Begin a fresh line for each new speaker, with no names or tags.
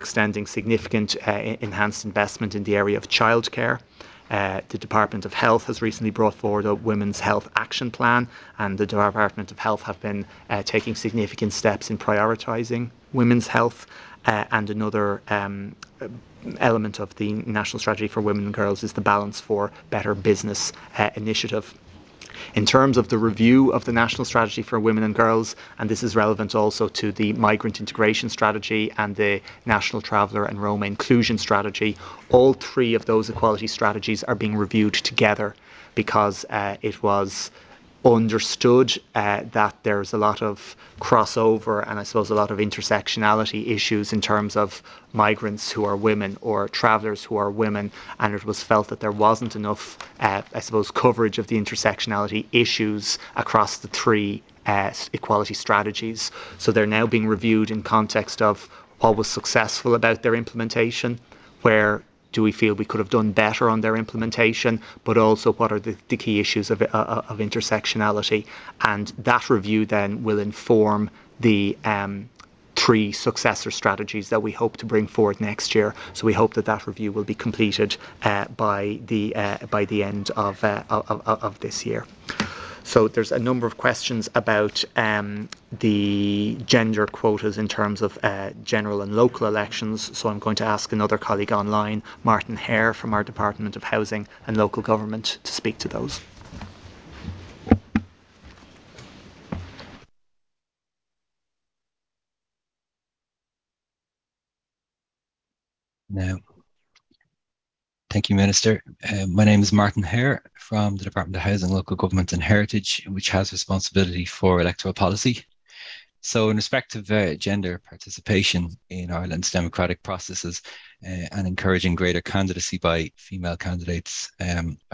extending significant enhanced investment in the area of childcare. The Department of Health has recently brought forward a Women's Health Action Plan, and the Department of Health have been taking significant steps in prioritising women's health. And another element of the National Strategy for Women and Girls is the Balance for Better Business initiative. In terms of the review of the National Strategy for Women and Girls, and this is relevant also to the Migrant Integration Strategy and the National Traveller and Roma Inclusion Strategy, all three of those equality strategies are being reviewed together because it was understood that there's a lot of crossover and I suppose a lot of intersectionality issues in terms of migrants who are women or travellers who are women, and it was felt that there wasn't enough I suppose coverage of the intersectionality issues across the three equality strategies. So they're now being reviewed in context of what was successful about their implementation, where do we feel we could have done better on their implementation, but also what are the key issues of intersectionality. And that review then will inform the three successor strategies that we hope to bring forward next year. So we hope that that review will be completed by the end of this year. So there's a number of questions about the gender quotas in terms of general and local elections. So I'm going to ask another colleague online, Martin Hare from our Department of Housing and Local Government, to speak to those.
No. Thank you, Minister. My name is Martin Hare from the Department of Housing, Local Government and Heritage, which has responsibility for electoral policy. So in respect of gender participation in Ireland's democratic processes and encouraging greater candidacy by female candidates,